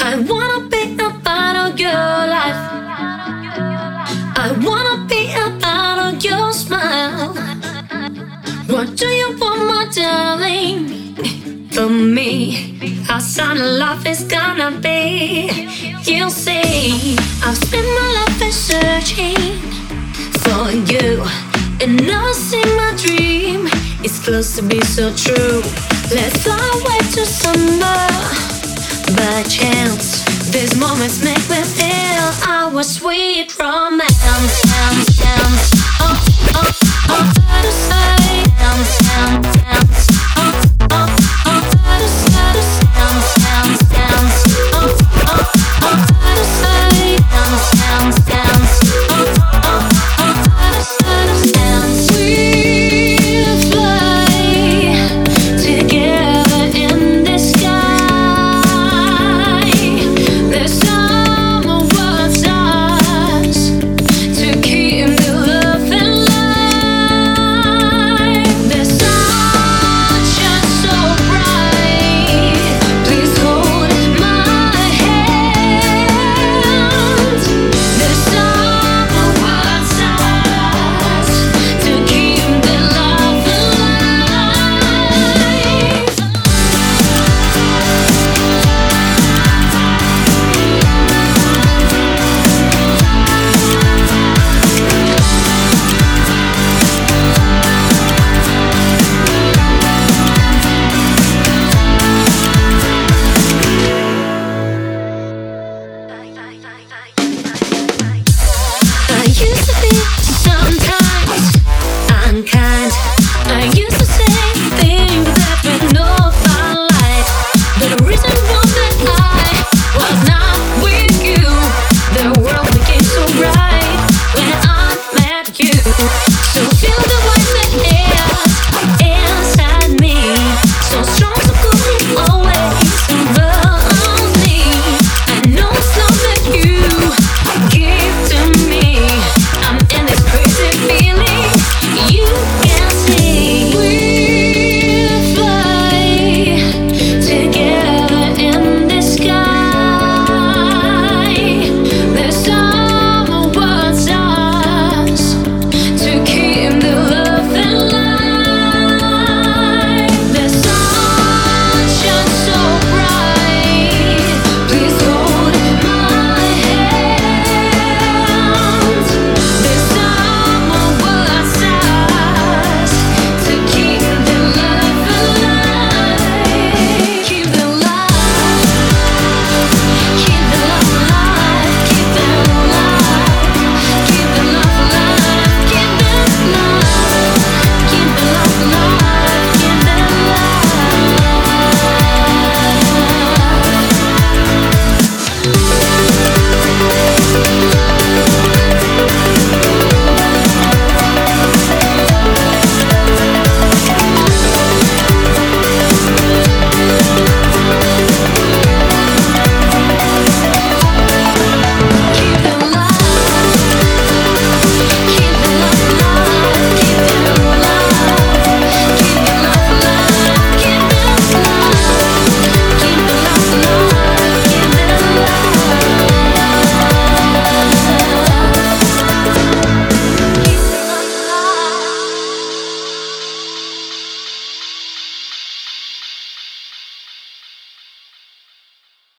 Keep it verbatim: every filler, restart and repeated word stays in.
I wanna be a part of your life. I wanna be a part of your smile. What do you want, my darling? From me, our son of love is gonna be. You'll see, I've spent my life in searching for you, and now I see my dream. It's close to be so true. Let's fly away to summer. By chance, these moments make me feel our sweet romance. Oh, oh, oh, oh, to say,